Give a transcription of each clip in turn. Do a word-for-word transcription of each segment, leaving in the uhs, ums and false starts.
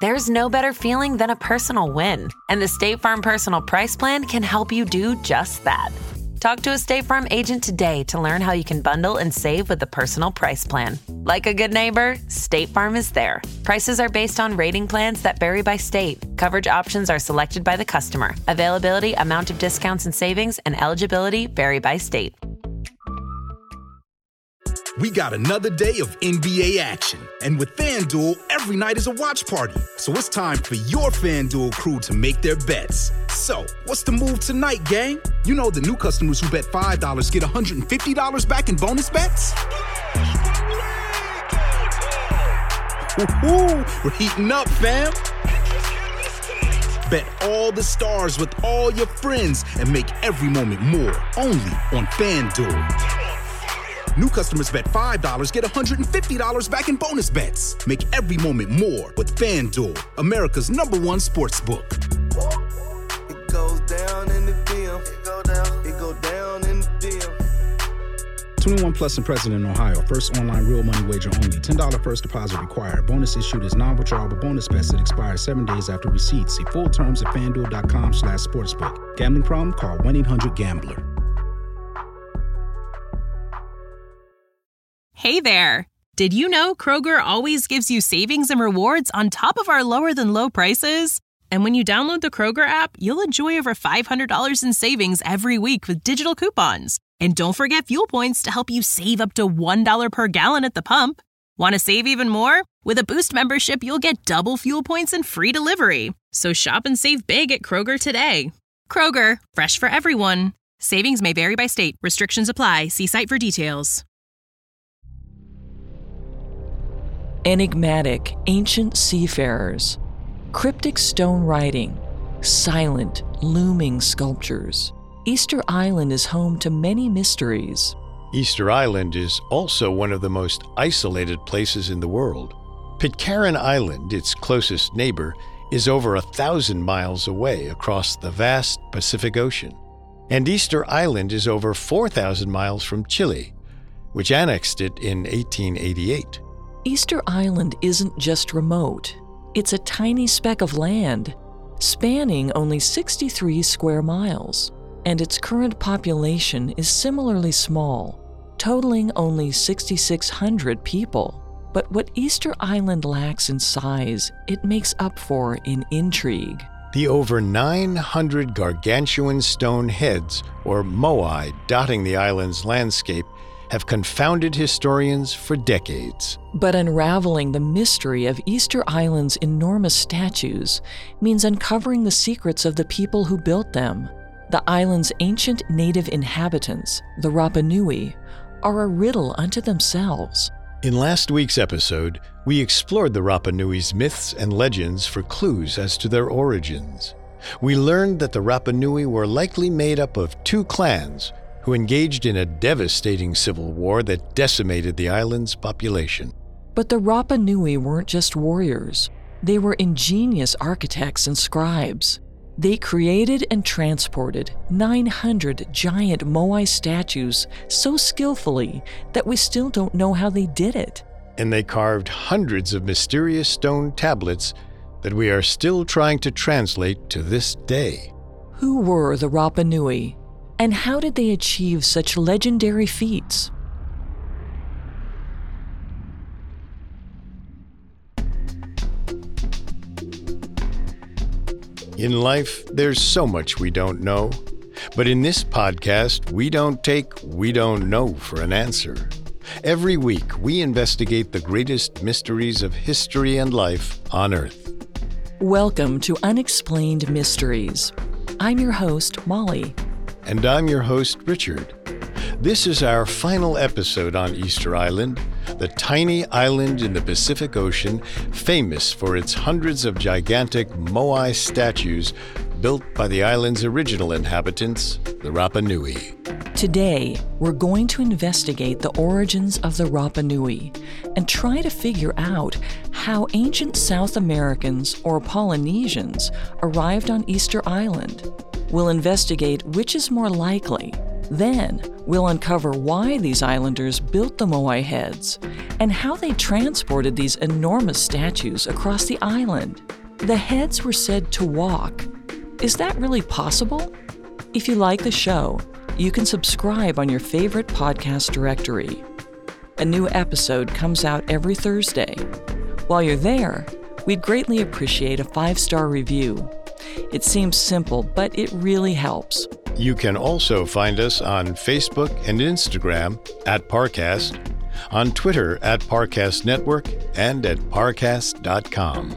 There's no better feeling than a personal win, and the State Farm Personal Price Plan can help you do just that. Talk to a State Farm agent today to learn how you can bundle and save with the Personal Price Plan. Like a good neighbor, State Farm is there. Prices are based on rating plans that vary by state. Coverage options are selected by the customer. Availability, amount of discounts and savings, and eligibility vary by state. We got another day of N B A action. And with FanDuel, every night is a watch party. So it's time for your FanDuel crew to make their bets. So, what's the move tonight, gang? You know the new customers who bet five dollars get one hundred fifty dollars back in bonus bets? Woo-hoo, we're heating up, fam. Bet all the stars with all your friends and make every moment more. Only on FanDuel. New customers bet five dollars, get one hundred fifty dollars back in bonus bets. Make every moment more with FanDuel, America's number one sports book. It goes down in the D M. It go down. It go down in the D M. twenty-one plus and present in Ohio. First online real money wager only. ten dollars first deposit required. Bonus issued as non-withdrawable bonus bets that expire seven days after receipt. See full terms at FanDuel.com slash sportsbook. Gambling problem? Call one eight hundred gambler. Hey there! Did you know Kroger always gives you savings and rewards on top of our lower-than-low prices? And when you download the Kroger app, you'll enjoy over five hundred dollars in savings every week with digital coupons. And don't forget fuel points to help you save up to one dollar per gallon at the pump. Want to save even more? With a Boost membership, you'll get double fuel points and free delivery. So shop and save big at Kroger today. Kroger, fresh for everyone. Savings may vary by state. Restrictions apply. See site for details. Enigmatic, ancient seafarers, cryptic stone writing, silent, looming sculptures. Easter Island is home to many mysteries. Easter Island is also one of the most isolated places in the world. Pitcairn Island, its closest neighbor, is over a thousand miles away across the vast Pacific Ocean. And Easter Island is over four thousand miles from Chile, which annexed it in eighteen eighty-eight. Easter Island isn't just remote. It's a tiny speck of land, spanning only sixty-three square miles, and its current population is similarly small, totaling only six thousand six hundred people. But what Easter Island lacks in size, it makes up for in intrigue. The over nine hundred gargantuan stone heads, or moai, dotting the island's landscape have confounded historians for decades. But unraveling the mystery of Easter Island's enormous statues means uncovering the secrets of the people who built them. The island's ancient native inhabitants, the Rapa Nui, are a riddle unto themselves. In last week's episode, we explored the Rapa Nui's myths and legends for clues as to their origins. We learned that the Rapa Nui were likely made up of two clans who engaged in a devastating civil war that decimated the island's population. But the Rapa Nui weren't just warriors. They were ingenious architects and scribes. They created and transported nine hundred giant moai statues so skillfully that we still don't know how they did it. And they carved hundreds of mysterious stone tablets that we are still trying to translate to this day. Who were the Rapa Nui? And how did they achieve such legendary feats? In life, there's so much we don't know. But in this podcast, we don't take "we don't know" for an answer. Every week, we investigate the greatest mysteries of history and life on Earth. Welcome to Unexplained Mysteries. I'm your host, Molly. And I'm your host, Richard. This is our final episode on Easter Island, the tiny island in the Pacific Ocean, famous for its hundreds of gigantic moai statues built by the island's original inhabitants, the Rapa Nui. Today, we're going to investigate the origins of the Rapa Nui and try to figure out how ancient South Americans or Polynesians arrived on Easter Island. We'll investigate which is more likely. Then, we'll uncover why these islanders built the moai heads and how they transported these enormous statues across the island. The heads were said to walk. Is that really possible? If you like the show, you can subscribe on your favorite podcast directory. A new episode comes out every Thursday. While you're there, we'd greatly appreciate a five-star review. It seems simple, but it really helps. You can also find us on Facebook and Instagram at Parcast, on Twitter at Parcast Network, and at parcast dot com.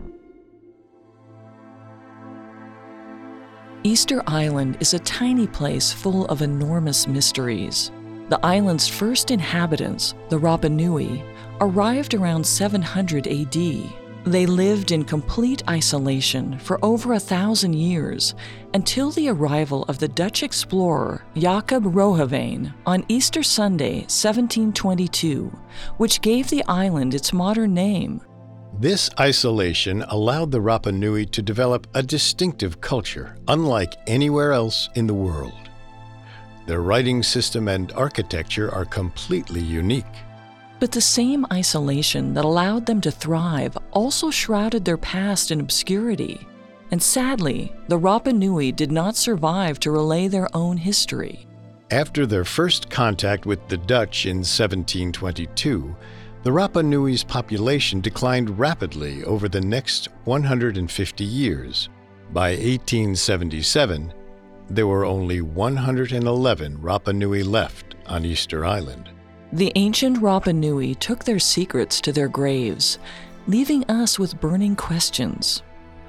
Easter Island is a tiny place full of enormous mysteries. The island's first inhabitants, the Rapa Nui, arrived around seven hundred A D. They lived in complete isolation for over a thousand years until the arrival of the Dutch explorer Jacob Roggeveen on Easter Sunday, seventeen twenty-two, which gave the island its modern name. This isolation allowed the Rapa Nui to develop a distinctive culture, unlike anywhere else in the world. Their writing system and architecture are completely unique. But the same isolation that allowed them to thrive also shrouded their past in obscurity. And sadly, the Rapa Nui did not survive to relay their own history. After their first contact with the Dutch in seventeen twenty-two, the Rapa Nui's population declined rapidly over the next one hundred fifty years. By eighteen seventy-seven, there were only one hundred eleven Rapa Nui left on Easter Island. The ancient Rapa Nui took their secrets to their graves, leaving us with burning questions.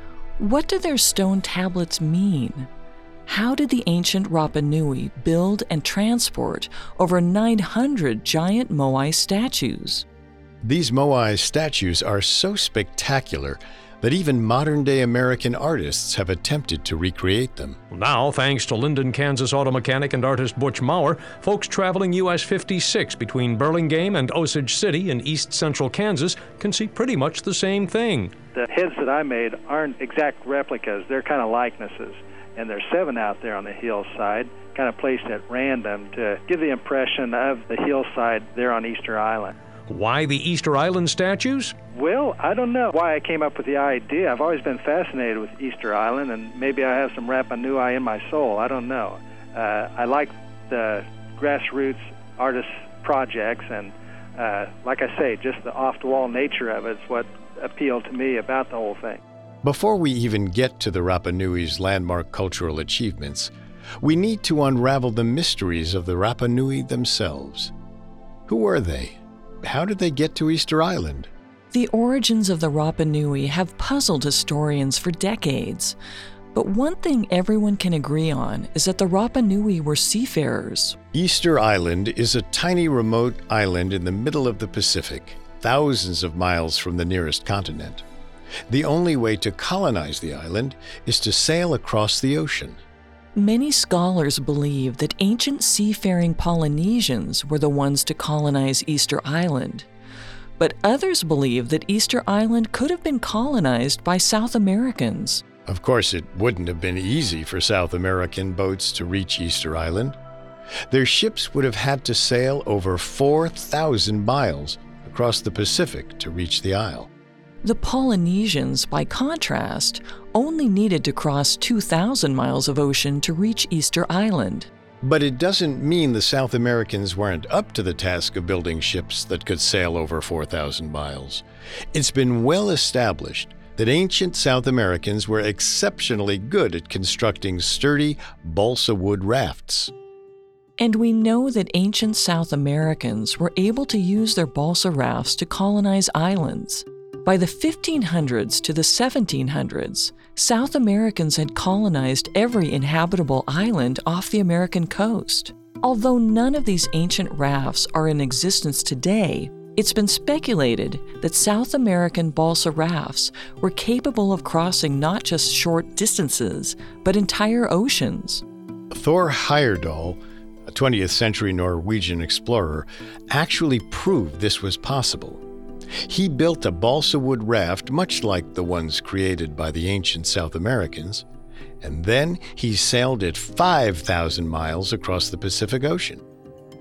What do their stone tablets mean? How did the ancient Rapa Nui build and transport over nine hundred giant moai statues? These moai statues are so spectacular that even modern-day American artists have attempted to recreate them. Now, thanks to Linden, Kansas auto mechanic and artist Butch Maurer, folks traveling U S fifty-six between Burlingame and Osage City in east central Kansas can see pretty much the same thing. The heads that I made aren't exact replicas, they're kind of likenesses. And there's seven out there on the hillside, kind of placed at random to give the impression of the hillside there on Easter Island. Why the Easter Island statues? Well, I don't know why I came up with the idea. I've always been fascinated with Easter Island, and maybe I have some Rapa Nui in my soul. I don't know. Uh, I like the grassroots artist projects, and uh, like I say, just the off-the-wall nature of it is what appealed to me about the whole thing. Before we even get to the Rapa Nui's landmark cultural achievements, we need to unravel the mysteries of the Rapa Nui themselves. Who were they? How did they get to Easter Island? The origins of the Rapa Nui have puzzled historians for decades. But one thing everyone can agree on is that the Rapa Nui were seafarers. Easter Island is a tiny remote island in the middle of the Pacific, thousands of miles from the nearest continent. The only way to colonize the island is to sail across the ocean. Many scholars believe that ancient seafaring Polynesians were the ones to colonize Easter Island. But others believe that Easter Island could have been colonized by South Americans. Of course, it wouldn't have been easy for South American boats to reach Easter Island. Their ships would have had to sail over four thousand miles across the Pacific to reach the isle. The Polynesians, by contrast, only needed to cross two thousand miles of ocean to reach Easter Island. But it doesn't mean the South Americans weren't up to the task of building ships that could sail over four thousand miles. It's been well established that ancient South Americans were exceptionally good at constructing sturdy balsa wood rafts. And we know that ancient South Americans were able to use their balsa rafts to colonize islands. By the fifteen hundreds to the seventeen hundreds, South Americans had colonized every inhabitable island off the American coast. Although none of these ancient rafts are in existence today, it's been speculated that South American balsa rafts were capable of crossing not just short distances, but entire oceans. Thor Heyerdahl, a twentieth century Norwegian explorer, actually proved this was possible. He built a balsa wood raft much like the ones created by the ancient South Americans, and then he sailed it five thousand miles across the Pacific Ocean.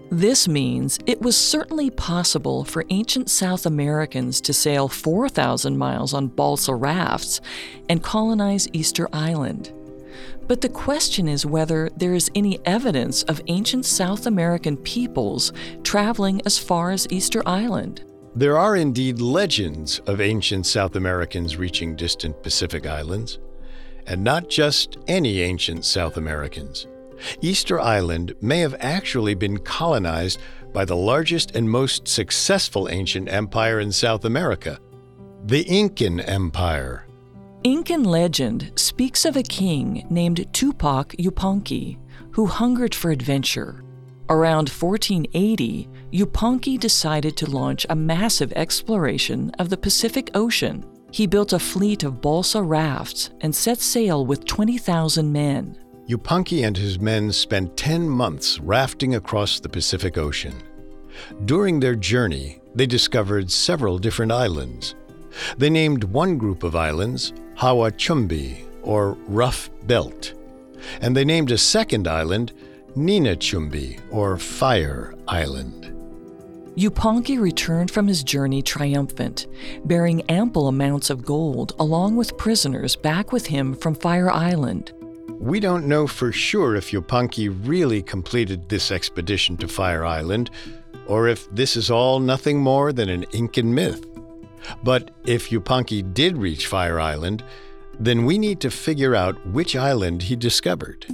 This means it was certainly possible for ancient South Americans to sail four thousand miles on balsa rafts and colonize Easter Island. But the question is whether there is any evidence of ancient South American peoples traveling as far as Easter Island. There are indeed legends of ancient South Americans reaching distant Pacific islands, and not just any ancient South Americans. Easter Island may have actually been colonized by the largest and most successful ancient empire in South America, the Incan Empire. Incan legend speaks of a king named Tupac Yupanqui, who hungered for adventure. Around fourteen eighty, Yupanqui decided to launch a massive exploration of the Pacific Ocean. He built a fleet of balsa rafts and set sail with twenty thousand men. Yupanqui and his men spent ten months rafting across the Pacific Ocean. During their journey, they discovered several different islands. They named one group of islands Hawa Chumbi, or Rough Belt, and they named a second island Nina Chumbi, or Fire Island. Yupanqui returned from his journey triumphant, bearing ample amounts of gold along with prisoners back with him from Fire Island. We don't know for sure if Yupanqui really completed this expedition to Fire Island, or if this is all nothing more than an Incan myth. But if Yupanqui did reach Fire Island, then we need to figure out which island he discovered.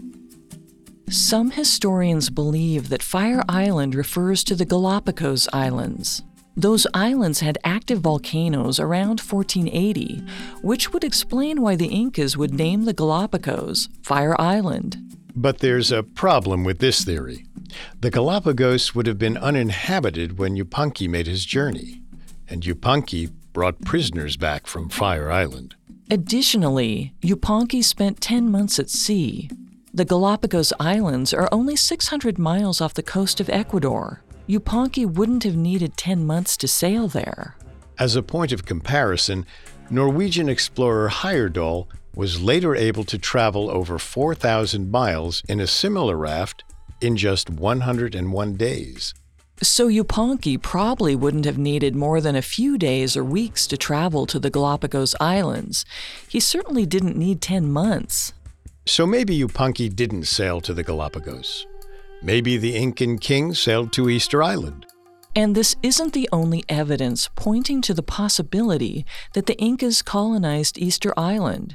Some historians believe that Fire Island refers to the Galapagos Islands. Those islands had active volcanoes around fourteen eighty, which would explain why the Incas would name the Galapagos Fire Island. But there's a problem with this theory. The Galapagos would have been uninhabited when Yupanqui made his journey, and Yupanqui brought prisoners back from Fire Island. Additionally, Yupanqui spent ten months at sea. The Galapagos Islands are only six hundred miles off the coast of Ecuador. Yupanqui wouldn't have needed ten months to sail there. As a point of comparison, Norwegian explorer Heyerdahl was later able to travel over four thousand miles in a similar raft in just one hundred one days. So Yupanqui probably wouldn't have needed more than a few days or weeks to travel to the Galapagos Islands. He certainly didn't need ten months. So maybe Yupanqui didn't sail to the Galapagos. Maybe the Incan king sailed to Easter Island. And this isn't the only evidence pointing to the possibility that the Incas colonized Easter Island.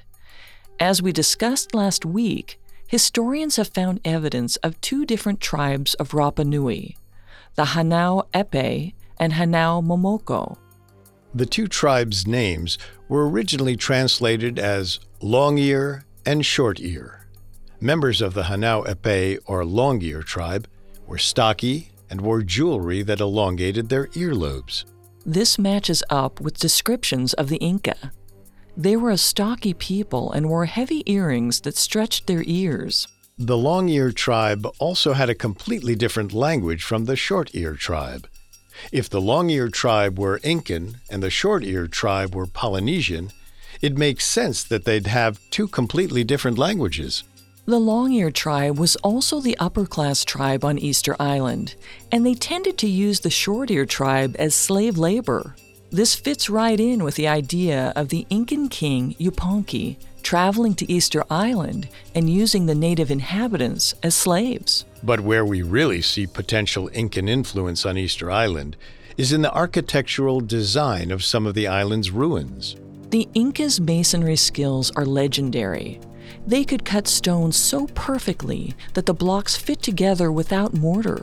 As we discussed last week, historians have found evidence of two different tribes of Rapa Nui, the Hanau Epe and Hanau Momoko. The two tribes' names were originally translated as Long Ear and Short Ear. Members of the Hanau Epe, or Long Ear tribe, were stocky and wore jewelry that elongated their earlobes. This matches up with descriptions of the Inca. They were a stocky people and wore heavy earrings that stretched their ears. The Long Ear tribe also had a completely different language from the Short Ear tribe. If the Long Ear tribe were Incan and the Short Ear tribe were Polynesian, it makes sense that they'd have two completely different languages. The Long Ear tribe was also the upper-class tribe on Easter Island, and they tended to use the Short Ear tribe as slave labor. This fits right in with the idea of the Incan king Yupanqui traveling to Easter Island and using the native inhabitants as slaves. But where we really see potential Incan influence on Easter Island is in the architectural design of some of the island's ruins. The Incas' masonry skills are legendary. They could cut stone so perfectly that the blocks fit together without mortar.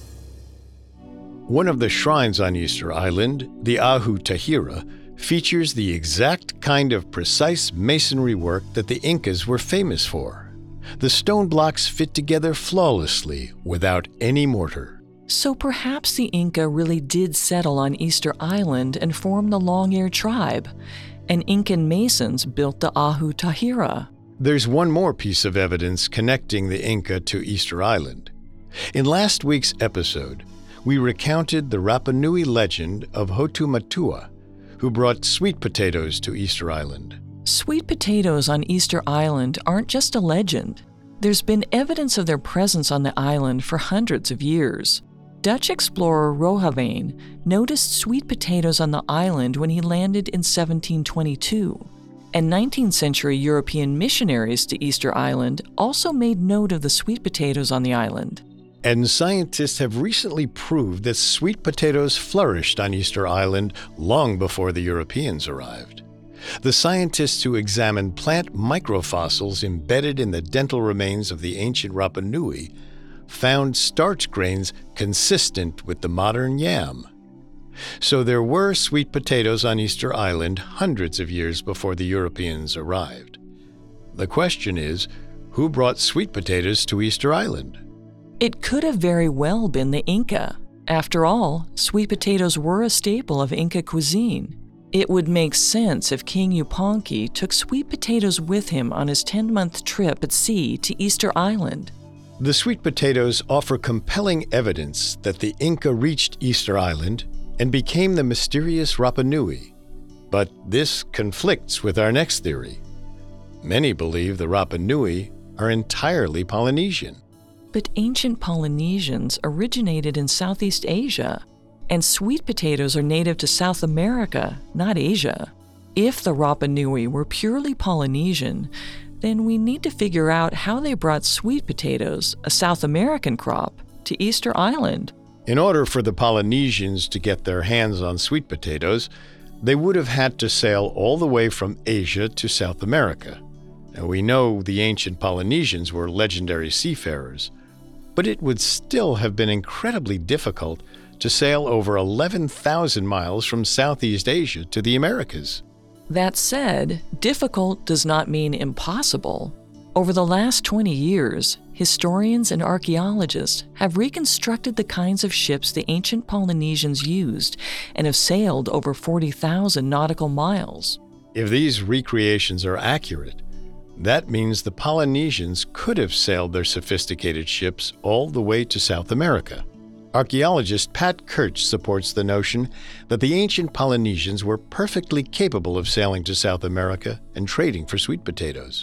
One of the shrines on Easter Island, the Ahu Tahira, features the exact kind of precise masonry work that the Incas were famous for. The stone blocks fit together flawlessly without any mortar. So perhaps the Inca really did settle on Easter Island and form the Long Ear tribe, and Incan masons built the Ahu Tahira. There's one more piece of evidence connecting the Inca to Easter Island. In last week's episode, we recounted the Rapa Nui legend of Hotumatua, who brought sweet potatoes to Easter Island. Sweet potatoes on Easter Island aren't just a legend. There's been evidence of their presence on the island for hundreds of years. Dutch explorer Roggeveen noticed sweet potatoes on the island when he landed in seventeen twenty-two, and nineteenth century European missionaries to Easter Island also made note of the sweet potatoes on the island. And scientists have recently proved that sweet potatoes flourished on Easter Island long before the Europeans arrived. The scientists who examined plant microfossils embedded in the dental remains of the ancient Rapa Nui found starch grains consistent with the modern yam. So there were sweet potatoes on Easter Island hundreds of years before the Europeans arrived. The question is, who brought sweet potatoes to Easter Island? It could have very well been the Inca. After all, sweet potatoes were a staple of Inca cuisine. It would make sense if King Yupanqui took sweet potatoes with him on his ten-month trip at sea to Easter Island. The sweet potatoes offer compelling evidence that the Inca reached Easter Island and became the mysterious Rapa Nui. But this conflicts with our next theory. Many believe the Rapa Nui are entirely Polynesian. But ancient Polynesians originated in Southeast Asia, and sweet potatoes are native to South America, not Asia. If the Rapa Nui were purely Polynesian, then we need to figure out how they brought sweet potatoes, a South American crop, to Easter Island. In order for the Polynesians to get their hands on sweet potatoes, they would have had to sail all the way from Asia to South America. Now, we know the ancient Polynesians were legendary seafarers, but it would still have been incredibly difficult to sail over eleven thousand miles from Southeast Asia to the Americas. That said, difficult does not mean impossible. Over the last twenty years, historians and archaeologists have reconstructed the kinds of ships the ancient Polynesians used and have sailed over forty thousand nautical miles. If these recreations are accurate, that means the Polynesians could have sailed their sophisticated ships all the way to South America. Archaeologist Pat Kirch supports the notion that the ancient Polynesians were perfectly capable of sailing to South America and trading for sweet potatoes.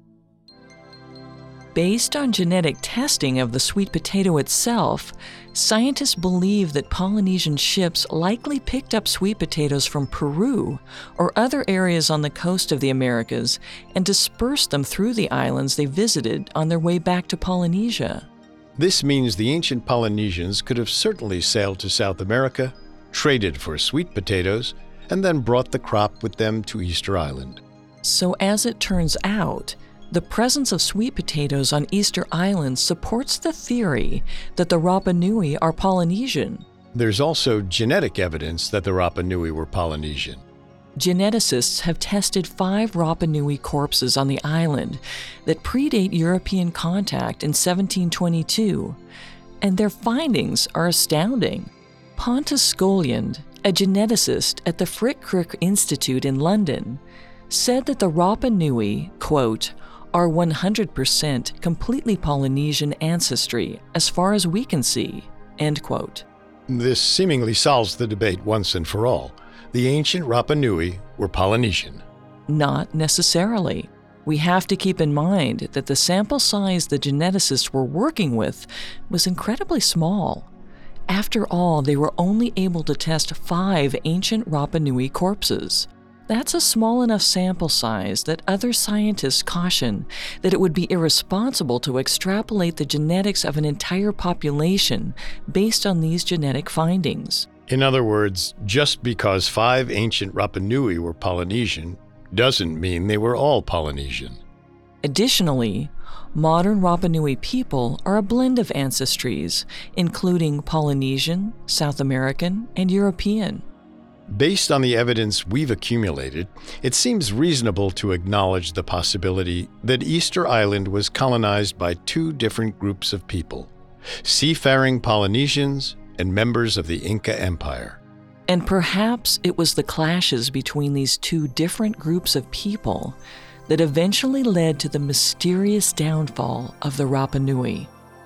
Based on genetic testing of the sweet potato itself, scientists believe that Polynesian ships likely picked up sweet potatoes from Peru or other areas on the coast of the Americas and dispersed them through the islands they visited on their way back to Polynesia. This means the ancient Polynesians could have certainly sailed to South America, traded for sweet potatoes, and then brought the crop with them to Easter Island. So as it turns out, the presence of sweet potatoes on Easter Island supports the theory that the Rapa Nui are Polynesian. There's also genetic evidence that the Rapa Nui were Polynesian. Geneticists have tested five Rapa Nui corpses on the island that predate European contact in seventeen twenty-two, and their findings are astounding. Pontus Skolliand, a geneticist at the Frick Crick Institute in London, said that the Rapa Nui, quote, are one hundred percent completely Polynesian ancestry as far as we can see, end quote. This seemingly solves the debate once and for all. The ancient Rapa Nui were Polynesian. Not necessarily. We have to keep in mind that the sample size the geneticists were working with was incredibly small. After all, they were only able to test five ancient Rapa Nui corpses. That's a small enough sample size that other scientists caution that it would be irresponsible to extrapolate the genetics of an entire population based on these genetic findings. In other words, just because five ancient Rapa Nui were Polynesian doesn't mean they were all Polynesian. Additionally, modern Rapa Nui people are a blend of ancestries, including Polynesian, South American, and European. Based on the evidence we've accumulated, it seems reasonable to acknowledge the possibility that Easter Island was colonized by two different groups of people, seafaring Polynesians and members of the Inca Empire. And perhaps it was the clashes between these two different groups of people that eventually led to the mysterious downfall of the Rapa Nui.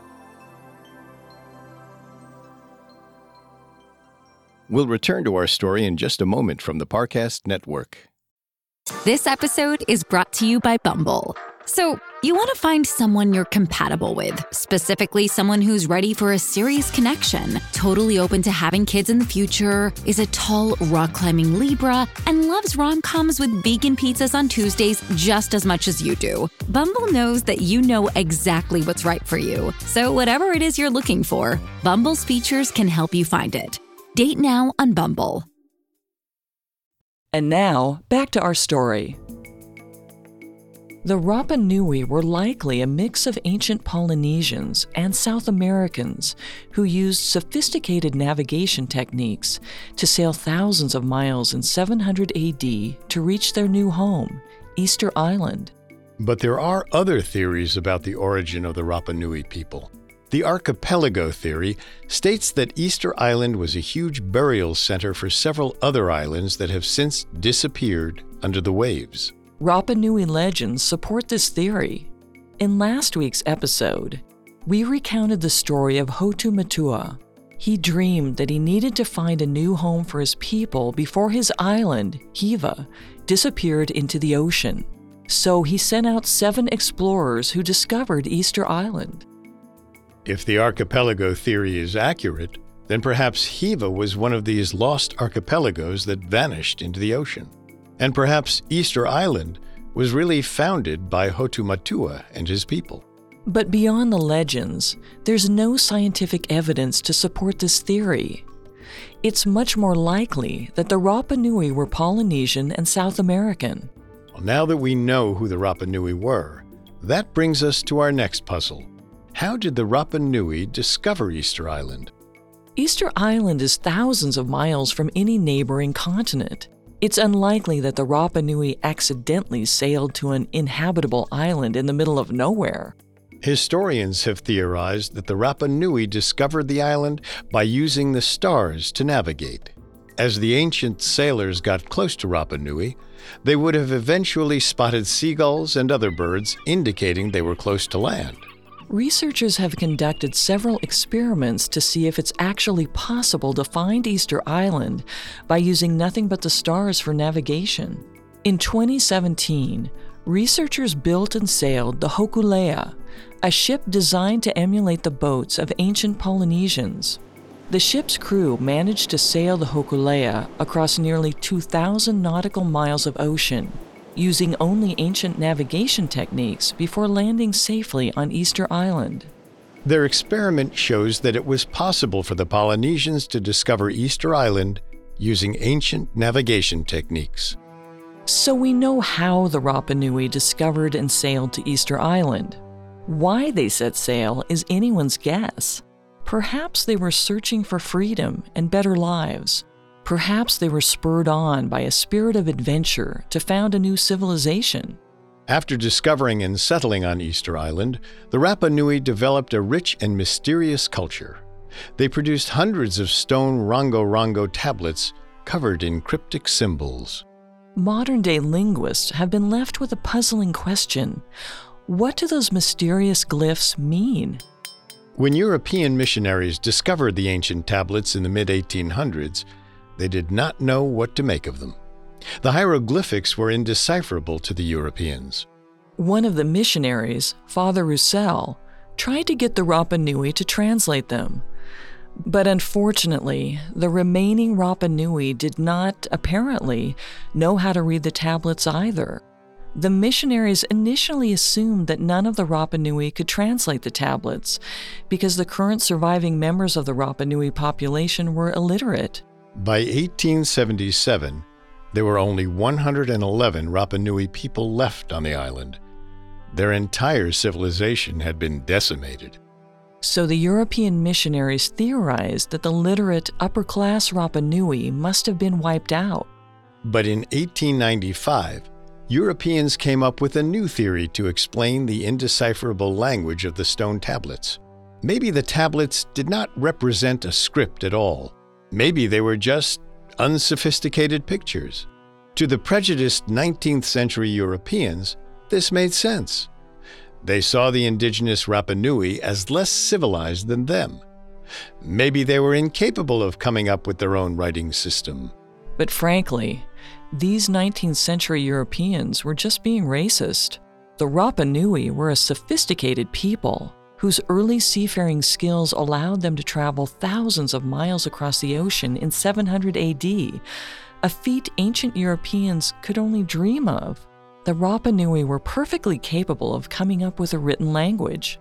We'll return to our story in just a moment from the Parcast Network. This episode is brought to you by Bumble. So, You want to find someone you're compatible with, specifically someone who's ready for a serious connection, totally open to having kids in the future, is a tall, rock-climbing Libra, and loves rom-coms with vegan pizzas on Tuesdays just as much as you do. Bumble knows that you know exactly what's right for you. So whatever it is you're looking for, Bumble's features can help you find it. Date now on Bumble. And now, back to our story. The Rapa Nui were likely a mix of ancient Polynesians and South Americans who used sophisticated navigation techniques to sail thousands of miles in seven hundred A D to reach their new home, Easter Island. But there are other theories about the origin of the Rapa Nui people. The archipelago theory states that Easter Island was a huge burial center for several other islands that have since disappeared under the waves. Rapa Nui legends support this theory. In last week's episode, we recounted the story of Hotu Matua. He dreamed that he needed to find a new home for his people before his island, Hiva, disappeared into the ocean. So he sent out seven explorers who discovered Easter Island. If the archipelago theory is accurate, then perhaps Hiva was one of these lost archipelagos that vanished into the ocean. And perhaps Easter Island was really founded by Hotu Matua and his people. But beyond the legends, there's no scientific evidence to support this theory. It's much more likely that the Rapa Nui were Polynesian and South American. Well, now that we know who the Rapa Nui were, that brings us to our next puzzle. How did the Rapa Nui discover Easter Island? Easter Island is thousands of miles from any neighboring continent. It's unlikely that the Rapa Nui accidentally sailed to an inhabitable island in the middle of nowhere. Historians have theorized that the Rapa Nui discovered the island by using the stars to navigate. As the ancient sailors got close to Rapa Nui, they would have eventually spotted seagulls and other birds, indicating they were close to land. Researchers have conducted several experiments to see if it's actually possible to find Easter Island by using nothing but the stars for navigation. In twenty seventeen, researchers built and sailed the Hokulea, a ship designed to emulate the boats of ancient Polynesians. The ship's crew managed to sail the Hokulea across nearly two thousand nautical miles of ocean, using only ancient navigation techniques before landing safely on Easter Island. Their experiment shows that it was possible for the Polynesians to discover Easter Island using ancient navigation techniques. So we know how the Rapa Nui discovered and sailed to Easter Island. Why they set sail is anyone's guess. Perhaps they were searching for freedom and better lives. Perhaps they were spurred on by a spirit of adventure to found a new civilization. After discovering and settling on Easter Island, the Rapa Nui developed a rich and mysterious culture. They produced hundreds of stone rongo-rongo tablets covered in cryptic symbols. Modern-day linguists have been left with a puzzling question. What do those mysterious glyphs mean? When European missionaries discovered the ancient tablets in the mid eighteen hundreds, they did not know what to make of them. The hieroglyphics were indecipherable to the Europeans. One of the missionaries, Father Roussel, tried to get the Rapa Nui to translate them. But unfortunately, the remaining Rapa Nui did not, apparently, know how to read the tablets either. The missionaries initially assumed that none of the Rapa Nui could translate the tablets because the current surviving members of the Rapa Nui population were illiterate. By eighteen seventy-seven, there were only one hundred eleven Rapa Nui people left on the island. Their entire civilization had been decimated. So the European missionaries theorized that the literate upper-class Rapa Nui must have been wiped out. But in eighteen ninety-five, Europeans came up with a new theory to explain the indecipherable language of the stone tablets. Maybe the tablets did not represent a script at all. Maybe they were just unsophisticated pictures. To the prejudiced nineteenth century Europeans, this made sense. They saw the indigenous Rapa Nui as less civilized than them. Maybe they were incapable of coming up with their own writing system. But frankly, these nineteenth century Europeans were just being racist. The Rapa Nui were a sophisticated people whose early seafaring skills allowed them to travel thousands of miles across the ocean in seven hundred A D, a feat ancient Europeans could only dream of. The Rapa Nui were perfectly capable of coming up with a written language.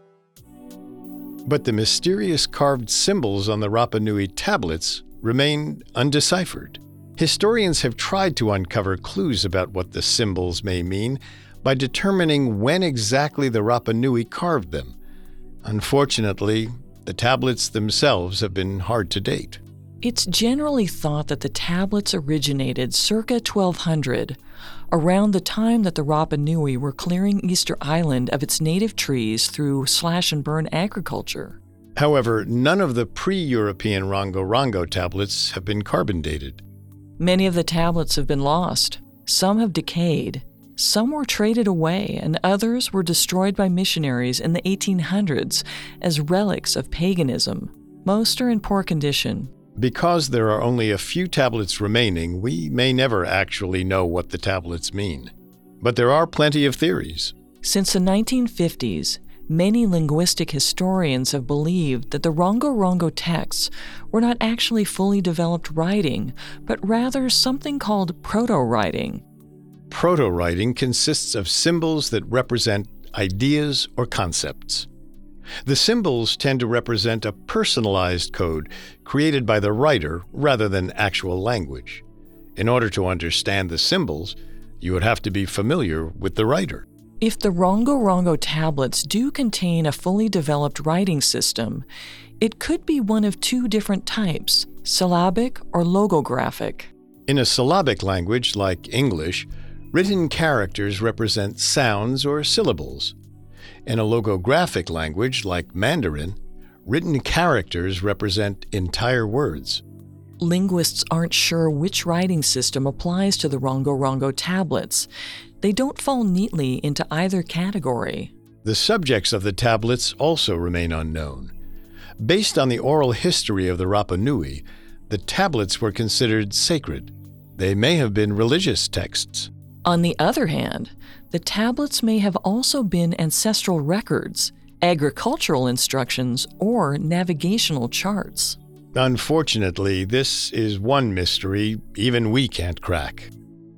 But the mysterious carved symbols on the Rapa Nui tablets remain undeciphered. Historians have tried to uncover clues about what the symbols may mean by determining when exactly the Rapa Nui carved them. Unfortunately, the tablets themselves have been hard to date. It's generally thought that the tablets originated circa twelve hundred, around the time that the Rapa Nui were clearing Easter Island of its native trees through slash-and-burn agriculture. However, none of the pre-European Rongo Rongo tablets have been carbon dated. Many of the tablets have been lost. Some have decayed. Some were traded away, and others were destroyed by missionaries in the eighteen hundreds as relics of paganism. Most are in poor condition. Because there are only a few tablets remaining, we may never actually know what the tablets mean. But there are plenty of theories. Since the nineteen fifties, many linguistic historians have believed that the Rongo Rongo texts were not actually fully developed writing, but rather something called proto-writing. Proto-writing consists of symbols that represent ideas or concepts. The symbols tend to represent a personalized code created by the writer rather than actual language. In order to understand the symbols, you would have to be familiar with the writer. If the Rongo Rongo tablets do contain a fully developed writing system, it could be one of two different types, syllabic or logographic. In a syllabic language like English, written characters represent sounds or syllables. In a logographic language like Mandarin, written characters represent entire words. Linguists aren't sure which writing system applies to the Rongo Rongo tablets. They don't fall neatly into either category. The subjects of the tablets also remain unknown. Based on the oral history of the Rapa Nui, the tablets were considered sacred. They may have been religious texts. On the other hand, the tablets may have also been ancestral records, agricultural instructions, or navigational charts. Unfortunately, this is one mystery even we can't crack.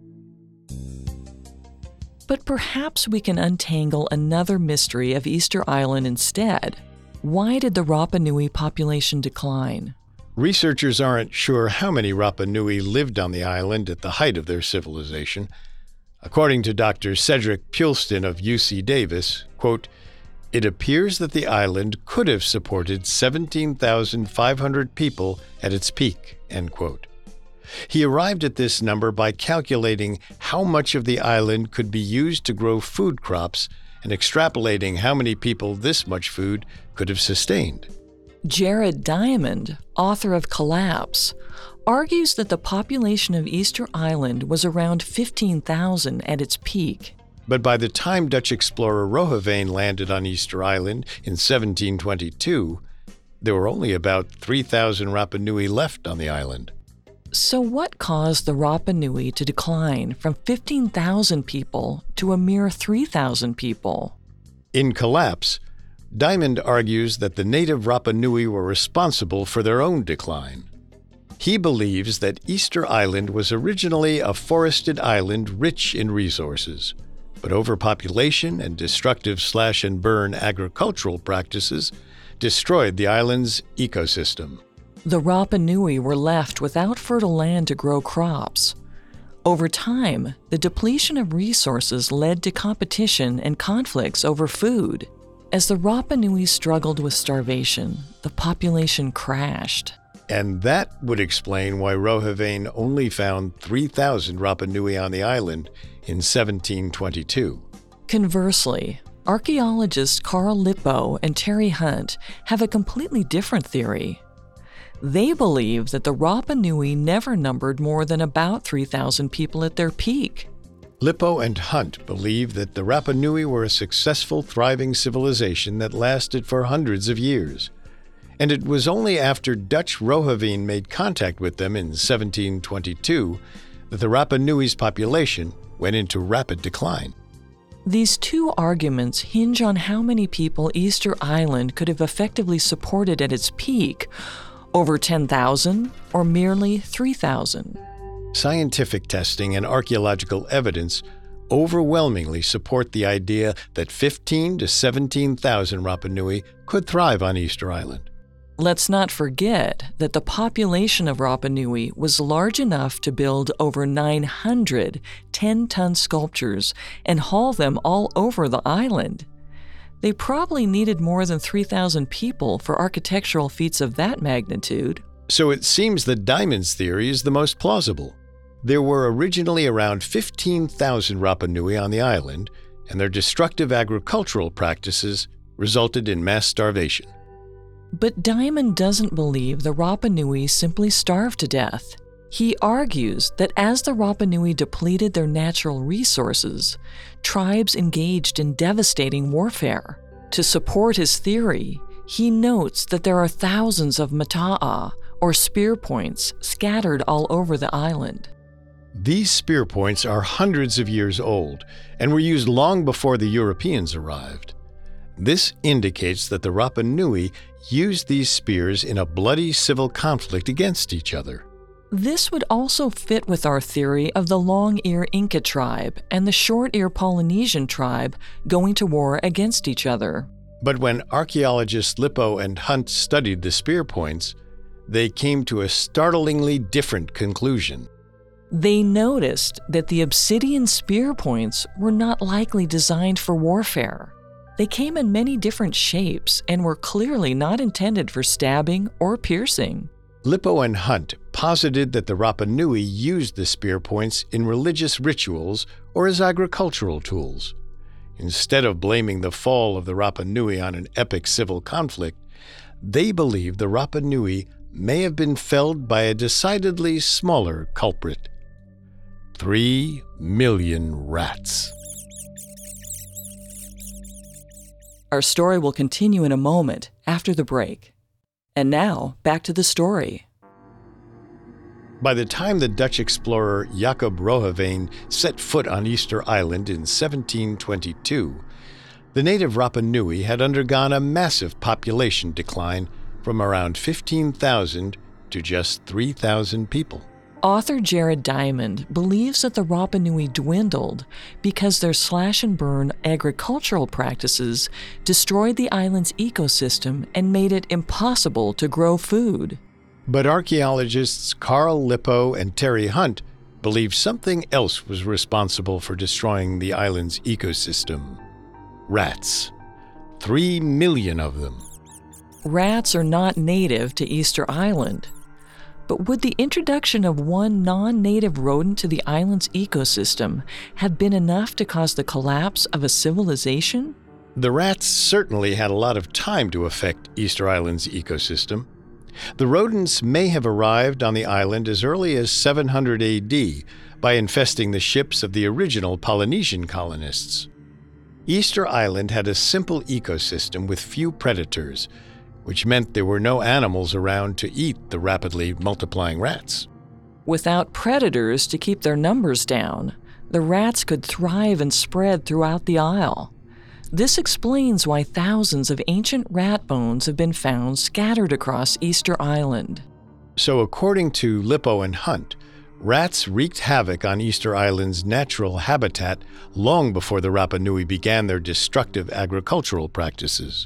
But perhaps we can untangle another mystery of Easter Island instead. Why did the Rapa Nui population decline? Researchers aren't sure how many Rapa Nui lived on the island at the height of their civilization. According to Doctor Cedric Pulston of U C Davis, quote, "It appears that the island could have supported seventeen thousand five hundred people at its peak," end quote. He arrived at this number by calculating how much of the island could be used to grow food crops and extrapolating how many people this much food could have sustained. Jared Diamond, author of Collapse, argues that the population of Easter Island was around fifteen thousand at its peak. But by the time Dutch explorer Roggeveen landed on Easter Island in seventeen twenty-two, there were only about three thousand Rapa Nui left on the island. So what caused the Rapa Nui to decline from fifteen thousand people to a mere three thousand people? In Collapse, Diamond argues that the native Rapa Nui were responsible for their own decline. He believes that Easter Island was originally a forested island rich in resources, but overpopulation and destructive slash-and-burn agricultural practices destroyed the island's ecosystem. The Rapa Nui were left without fertile land to grow crops. Over time, the depletion of resources led to competition and conflicts over food. As the Rapa Nui struggled with starvation, the population crashed. And that would explain why Roggeveen only found three thousand Rapa Nui on the island in seventeen twenty-two. Conversely, archaeologists Carl Lippo and Terry Hunt have a completely different theory. They believe that the Rapa Nui never numbered more than about three thousand people at their peak. Lippo and Hunt believe that the Rapa Nui were a successful, thriving civilization that lasted for hundreds of years. And it was only after Dutch Roggeveen made contact with them in seventeen twenty-two that the Rapa Nui's population went into rapid decline. These two arguments hinge on how many people Easter Island could have effectively supported at its peak, over ten thousand or merely three thousand. Scientific testing and archaeological evidence overwhelmingly support the idea that fifteen to seventeen thousand Rapa Nui could thrive on Easter Island. Let's not forget that the population of Rapa Nui was large enough to build over nine hundred ten-ton sculptures and haul them all over the island. They probably needed more than three thousand people for architectural feats of that magnitude. So it seems that Diamond's theory is the most plausible. There were originally around fifteen thousand Rapa Nui on the island, and their destructive agricultural practices resulted in mass starvation. But Diamond doesn't believe the Rapa Nui simply starved to death. He argues that as the Rapa Nui depleted their natural resources, tribes engaged in devastating warfare. To support his theory, he notes that there are thousands of mata'a, or spear points, scattered all over the island. These spear points are hundreds of years old and were used long before the Europeans arrived. This indicates that the Rapa Nui used these spears in a bloody civil conflict against each other. This would also fit with our theory of the long-ear Inca tribe and the short-ear Polynesian tribe going to war against each other. But when archaeologists Lippo and Hunt studied the spear points, they came to a startlingly different conclusion. They noticed that the obsidian spear points were not likely designed for warfare. They came in many different shapes and were clearly not intended for stabbing or piercing. Lippo and Hunt posited that the Rapa Nui used the spear points in religious rituals or as agricultural tools. Instead of blaming the fall of the Rapa Nui on an epic civil conflict, they believed the Rapa Nui may have been felled by a decidedly smaller culprit. Three million rats. Our story will continue in a moment after the break. And now, back to the story. By the time the Dutch explorer Jacob Roggeveen set foot on Easter Island in seventeen twenty-two, the native Rapa Nui had undergone a massive population decline from around fifteen thousand to just three thousand people. Author Jared Diamond believes that the Rapa Nui dwindled because their slash-and-burn agricultural practices destroyed the island's ecosystem and made it impossible to grow food. But archaeologists Carl Lippo and Terry Hunt believe something else was responsible for destroying the island's ecosystem. Rats. Three million of them. Rats are not native to Easter Island. But would the introduction of one non-native rodent to the island's ecosystem have been enough to cause the collapse of a civilization? The rats certainly had a lot of time to affect Easter Island's ecosystem. The rodents may have arrived on the island as early as seven hundred A D by infesting the ships of the original Polynesian colonists. Easter Island had a simple ecosystem with few predators, which meant there were no animals around to eat the rapidly multiplying rats. Without predators to keep their numbers down, the rats could thrive and spread throughout the isle. This explains why thousands of ancient rat bones have been found scattered across Easter Island. So according to Lippo and Hunt, rats wreaked havoc on Easter Island's natural habitat long before the Rapa Nui began their destructive agricultural practices.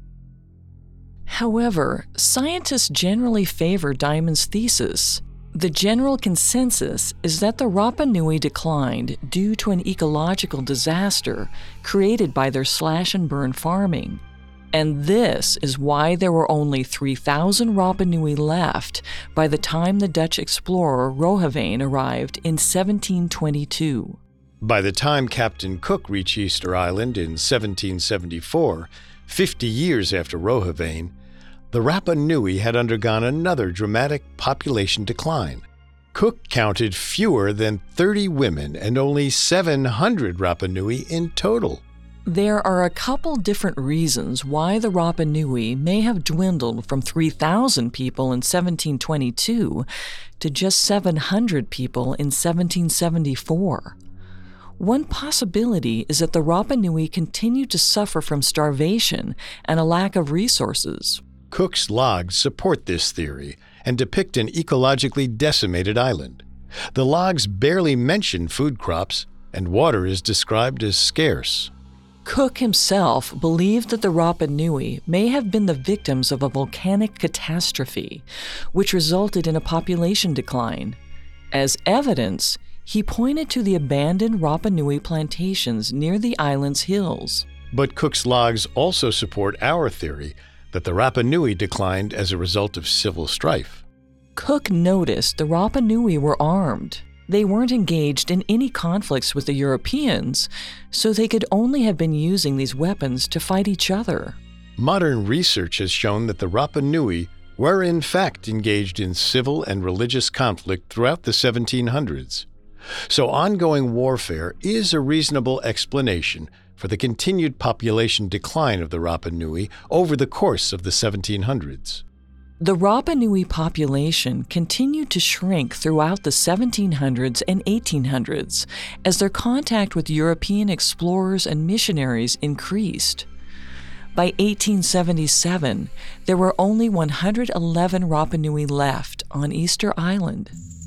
However, scientists generally favor Diamond's thesis. The general consensus is that the Rapa Nui declined due to an ecological disaster created by their slash-and-burn farming. And this is why there were only three thousand Rapa Nui left by the time the Dutch explorer Roggeveen arrived in seventeen twenty-two. By the time Captain Cook reached Easter Island in seventeen seventy-four, fifty years after Roggeveen, the Rapa Nui had undergone another dramatic population decline. Cook counted fewer than thirty women and only seven hundred Rapa Nui in total. There are a couple different reasons why the Rapa Nui may have dwindled from three thousand people in seventeen twenty-two to just seven hundred people in seventeen seventy-four. One possibility is that the Rapa Nui continued to suffer from starvation and a lack of resources. Cook's logs support this theory and depict an ecologically decimated island. The logs barely mention food crops, and water is described as scarce. Cook himself believed that the Rapa Nui may have been the victims of a volcanic catastrophe, which resulted in a population decline. As evidence, he pointed to the abandoned Rapa Nui plantations near the island's hills. But Cook's logs also support our theory that the Rapa Nui declined as a result of civil strife. Cook noticed the Rapa Nui were armed. They weren't engaged in any conflicts with the Europeans, so they could only have been using these weapons to fight each other. Modern research has shown that the Rapa Nui were in fact engaged in civil and religious conflict throughout the seventeen hundreds. So ongoing warfare is a reasonable explanation for the continued population decline of the Rapa Nui over the course of the seventeen hundreds. The Rapa Nui population continued to shrink throughout the seventeen hundreds and eighteen hundreds as their contact with European explorers and missionaries increased. By eighteen seventy-seven, there were only one hundred eleven Rapa Nui left on Easter Island.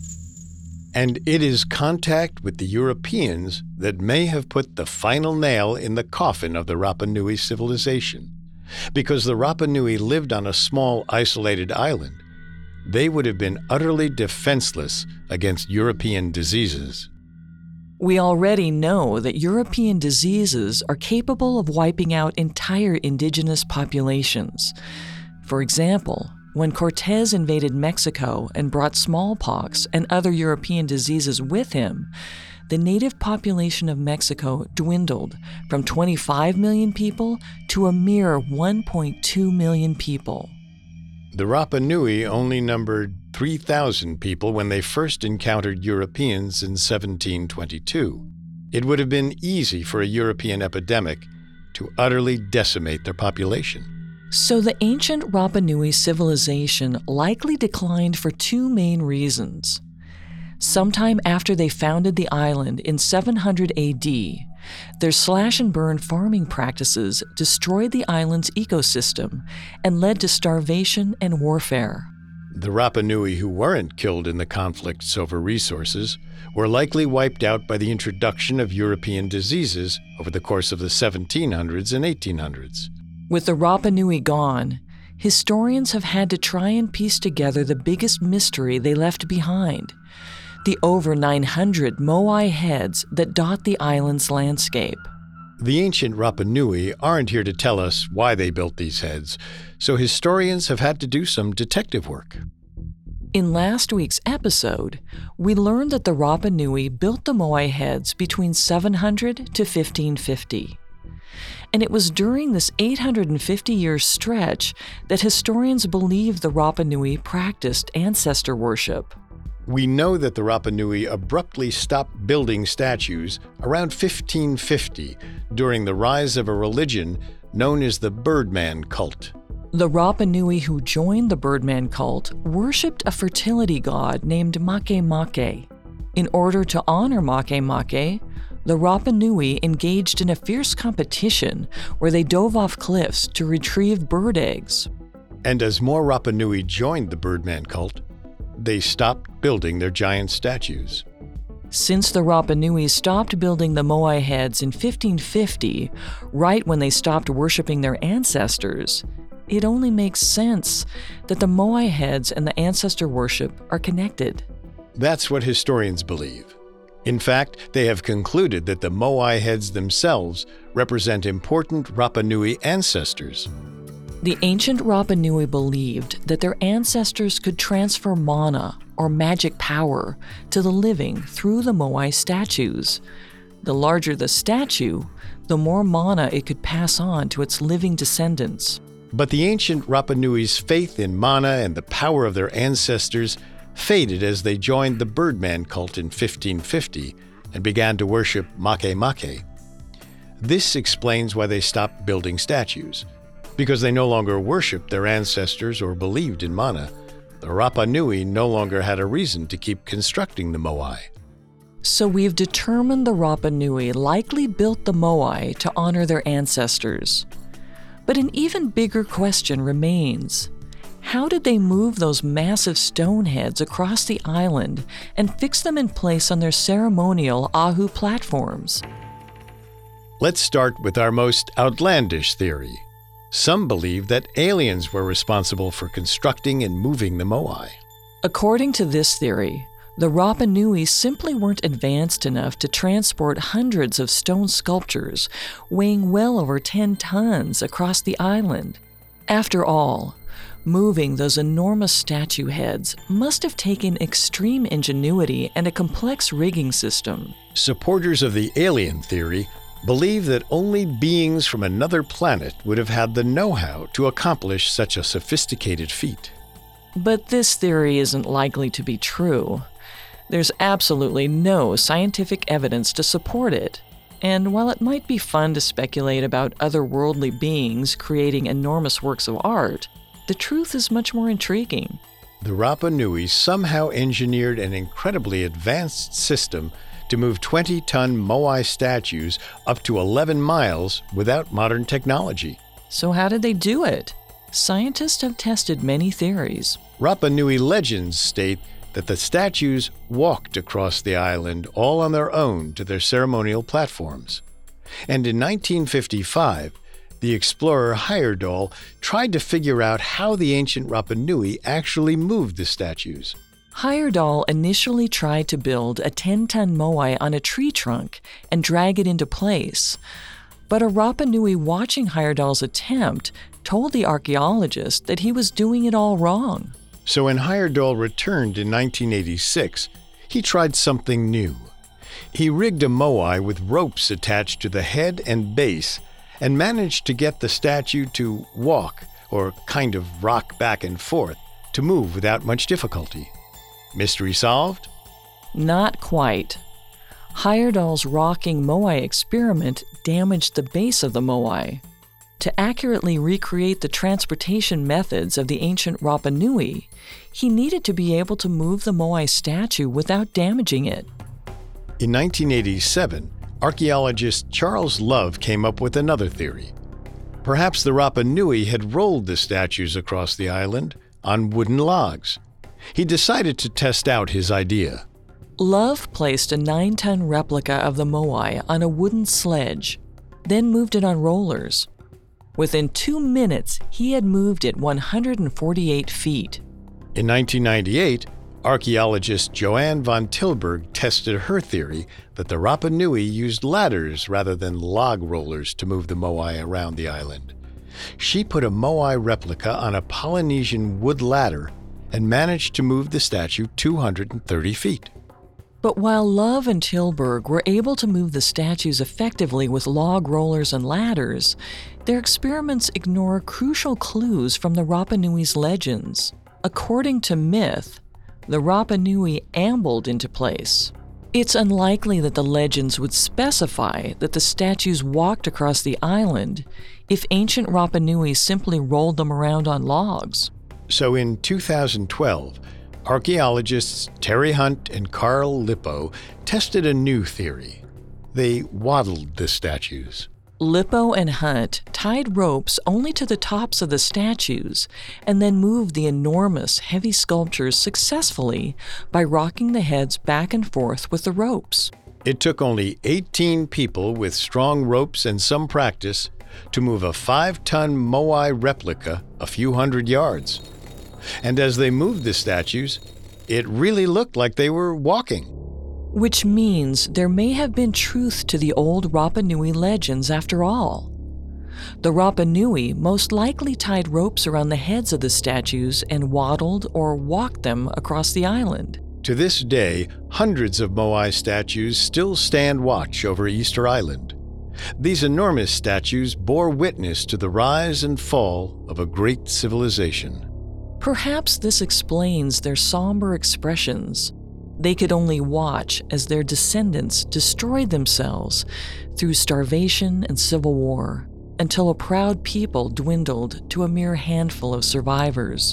And it is contact with the Europeans that may have put the final nail in the coffin of the Rapa Nui civilization. Because the Rapa Nui lived on a small, isolated island, they would have been utterly defenseless against European diseases. We already know that European diseases are capable of wiping out entire indigenous populations. For example, when Cortés invaded Mexico and brought smallpox and other European diseases with him, the native population of Mexico dwindled from twenty-five million people to a mere one point two million people. The Rapa Nui only numbered three thousand people when they first encountered Europeans in seventeen twenty-two. It would have been easy for a European epidemic to utterly decimate their population. So the ancient Rapa Nui civilization likely declined for two main reasons. Sometime after they founded the island in seven hundred A D, their slash-and-burn farming practices destroyed the island's ecosystem and led to starvation and warfare. The Rapa Nui who weren't killed in the conflicts over resources were likely wiped out by the introduction of European diseases over the course of the seventeen hundreds and eighteen hundreds. With the Rapa Nui gone, historians have had to try and piece together the biggest mystery they left behind: the over nine hundred Moai heads that dot the island's landscape. The ancient Rapa Nui aren't here to tell us why they built these heads, so historians have had to do some detective work. In last week's episode, we learned that the Rapa Nui built the Moai heads between seven hundred to fifteen fifty. And it was during this eight hundred fifty year stretch that historians believe the Rapa Nui practiced ancestor worship. We know that the Rapa Nui abruptly stopped building statues around fifteen fifty during the rise of a religion known as the Birdman cult. The Rapa Nui who joined the Birdman cult worshipped a fertility god named Makemake. In order to honor Makemake, the Rapa Nui engaged in a fierce competition where they dove off cliffs to retrieve bird eggs. And as more Rapa Nui joined the Birdman cult, they stopped building their giant statues. Since the Rapa Nui stopped building the Moai heads in fifteen fifty, right when they stopped worshiping their ancestors, it only makes sense that the Moai heads and the ancestor worship are connected. That's what historians believe. In fact, they have concluded that the Moai heads themselves represent important Rapa Nui ancestors. The ancient Rapa Nui believed that their ancestors could transfer mana, or magic power, to the living through the Moai statues. The larger the statue, the more mana it could pass on to its living descendants. But the ancient Rapa Nui's faith in mana and the power of their ancestors faded as they joined the Birdman cult in fifteen fifty and began to worship Makemake. This explains why they stopped building statues. Because they no longer worshipped their ancestors or believed in mana, the Rapa Nui no longer had a reason to keep constructing the Moai. So we've determined the Rapa Nui likely built the Moai to honor their ancestors. But an even bigger question remains. How did they move those massive stone heads across the island and fix them in place on their ceremonial Ahu platforms? Let's start with our most outlandish theory. Some believe that aliens were responsible for constructing and moving the Moai. According to this theory, the Rapa Nui simply weren't advanced enough to transport hundreds of stone sculptures weighing well over ten tons across the island. After all, moving those enormous statue heads must have taken extreme ingenuity and a complex rigging system. Supporters of the alien theory believe that only beings from another planet would have had the know-how to accomplish such a sophisticated feat. But this theory isn't likely to be true. There's absolutely no scientific evidence to support it. And while it might be fun to speculate about otherworldly beings creating enormous works of art, the truth is much more intriguing. The Rapa Nui somehow engineered an incredibly advanced system to move twenty-ton Moai statues up to eleven miles without modern technology. So how did they do it? Scientists have tested many theories. Rapa Nui legends state that the statues walked across the island all on their own to their ceremonial platforms. And in nineteen fifty-five, the explorer Heyerdahl tried to figure out how the ancient Rapa Nui actually moved the statues. Heyerdahl initially tried to build a ten-ton Moai on a tree trunk and drag it into place. But a Rapa Nui watching Heyerdahl's attempt told the archaeologist that he was doing it all wrong. So when Heyerdahl returned in nineteen eighty-six, he tried something new. He rigged a Moai with ropes attached to the head and base and managed to get the statue to walk, or kind of rock back and forth, to move without much difficulty. Mystery solved? Not quite. Heyerdahl's rocking Moai experiment damaged the base of the Moai. To accurately recreate the transportation methods of the ancient Rapa Nui, he needed to be able to move the Moai statue without damaging it. In nineteen eighty-seven, archaeologist Charles Love came up with another theory. Perhaps the Rapa Nui had rolled the statues across the island on wooden logs. He decided to test out his idea. Love placed a nine-ton replica of the Moai on a wooden sledge, then moved it on rollers. Within two minutes, he had moved it one hundred forty-eight feet. In nineteen ninety-eight, archaeologist Joanne von Tilburg tested her theory that the Rapa Nui used ladders rather than log rollers to move the Moai around the island. She put a Moai replica on a Polynesian wood ladder and managed to move the statue two hundred thirty feet. But while Love and Tilburg were able to move the statues effectively with log rollers and ladders, their experiments ignore crucial clues from the Rapa Nui's legends. According to myth, the Rapa Nui ambled into place. It's unlikely that the legends would specify that the statues walked across the island if ancient Rapa Nui simply rolled them around on logs. So in two thousand twelve, archaeologists Terry Hunt and Carl Lippo tested a new theory. They waddled the statues. Lippo and Hunt tied ropes only to the tops of the statues and then moved the enormous, heavy sculptures successfully by rocking the heads back and forth with the ropes. It took only eighteen people with strong ropes and some practice to move a five-ton Moai replica a few hundred yards. And as they moved the statues, it really looked like they were walking. Which means there may have been truth to the old Rapa Nui legends after all. The Rapa Nui most likely tied ropes around the heads of the statues and waddled or walked them across the island. To this day, hundreds of Moai statues still stand watch over Easter Island. These enormous statues bore witness to the rise and fall of a great civilization. Perhaps this explains their somber expressions. They could only watch as their descendants destroyed themselves through starvation and civil war, until a proud people dwindled to a mere handful of survivors.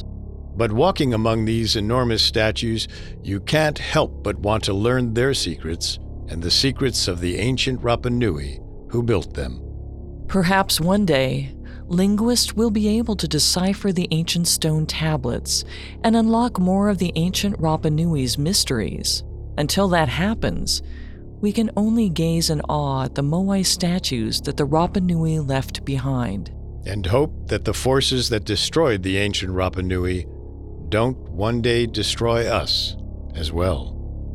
But walking among these enormous statues, you can't help but want to learn their secrets and the secrets of the ancient Rapa Nui who built them. Perhaps one day, linguists will be able to decipher the ancient stone tablets and unlock more of the ancient Rapa Nui's mysteries. Until that happens, we can only gaze in awe at the Moai statues that the Rapa Nui left behind. And hope that the forces that destroyed the ancient Rapa Nui don't one day destroy us as well.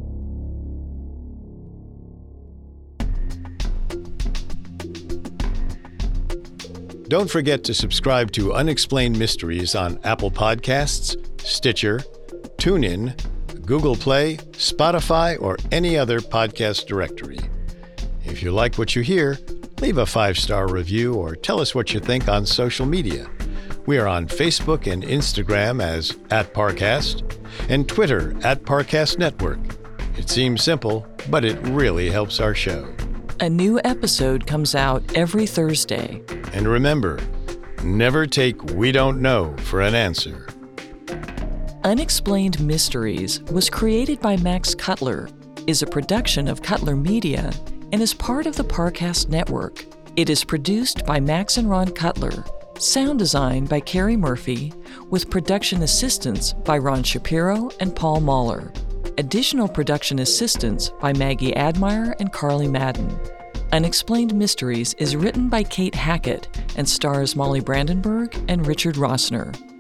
Don't forget to subscribe to Unexplained Mysteries on Apple Podcasts, Stitcher, TuneIn, Google Play, Spotify, or any other podcast directory. If you like what you hear, leave a five-star review or tell us what you think on social media. We are on Facebook and Instagram as at Parcast, and Twitter at Parcast Network. It seems simple, but it really helps our show. A new episode comes out every Thursday. And remember, never take "we don't know" for an answer. Unexplained Mysteries was created by Max Cutler, is a production of Cutler Media, and is part of the Parcast Network. It is produced by Max and Ron Cutler, sound design by Carrie Murphy, with production assistance by Ron Shapiro and Paul Mahler. Additional production assistance by Maggie Admire and Carly Madden. Unexplained Mysteries is written by Kate Hackett and stars Molly Brandenburg and Richard Rossner.